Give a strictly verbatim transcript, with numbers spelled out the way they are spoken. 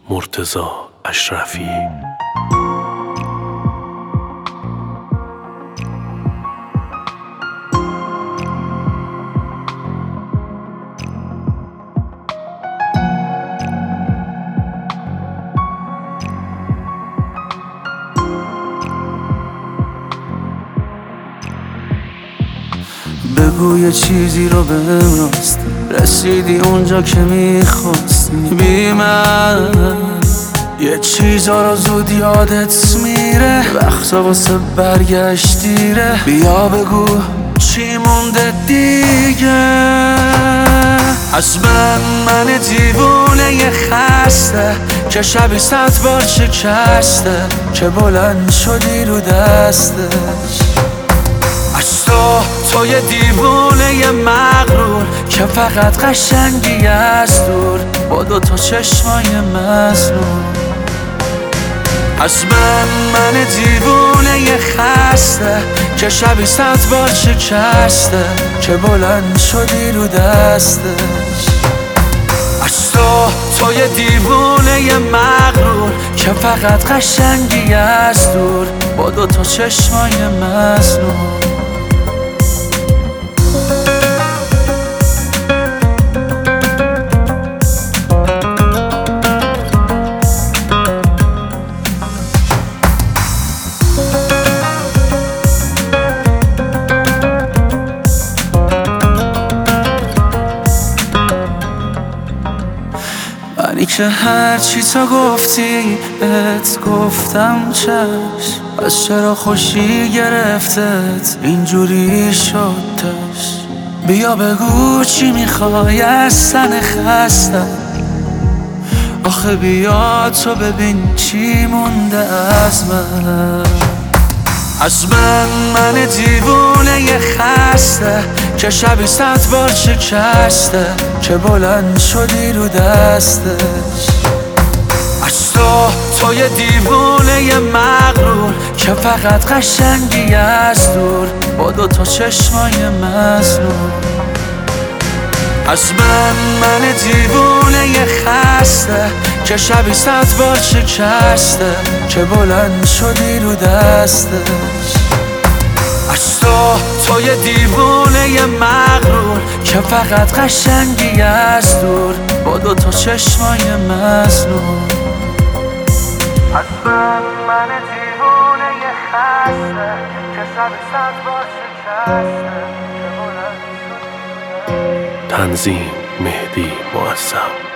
مرتضی اشرفی. بگو یه چیزی رو بهم راست، رسیدی اونجا که میخواستی. بی من یه چیزا رو زود یادت میره، وقتا واسه برگشت دیره. بیا بگو چی مونده دیگه از من، من دیوونه یه خسته که شبی صد بار شکسته، که بلند شدی رو دستش. از تو تو یه دیوونه یه مغرور که فقط قشنگی از دور با دوتا چشمای مظلوم. از من، من دیوونه یه خسته که شبی صد بار شکسته، که بلند شدی رو دستش. از تو تو یه دیوونه یه مغرور که فقط قشنگی از دور با دوتا چشمای مظلوم. منی که هرچی تا گفتی بهت گفتم چشم، از چرا خوشی گرفتت اینجوری شدش. بیا بگو چی میخوای از سن خستم، آخه بیا تو ببین چی مونده از من. از من، من دیوونه یه خسته که شبی صد بار شکسته، که بلند شدی رو دستش. از تو تو یه دیوونه یه مغرور که فقط قشنگی از دور با دوتا چشمای مظلوم. از من، من دیوونه یه خسته که شبی صد بار شکسته، که بلند شدی رو دستش. از تو تو یه دیوونه یه مغرور که فقط قشنگی از دور با دوتا چشمای مظلوم. از من، من دیوونه یه خسته که شبی صد بار شکسته، که بلند شدی رو دستش. تنظیم مهدی معظم.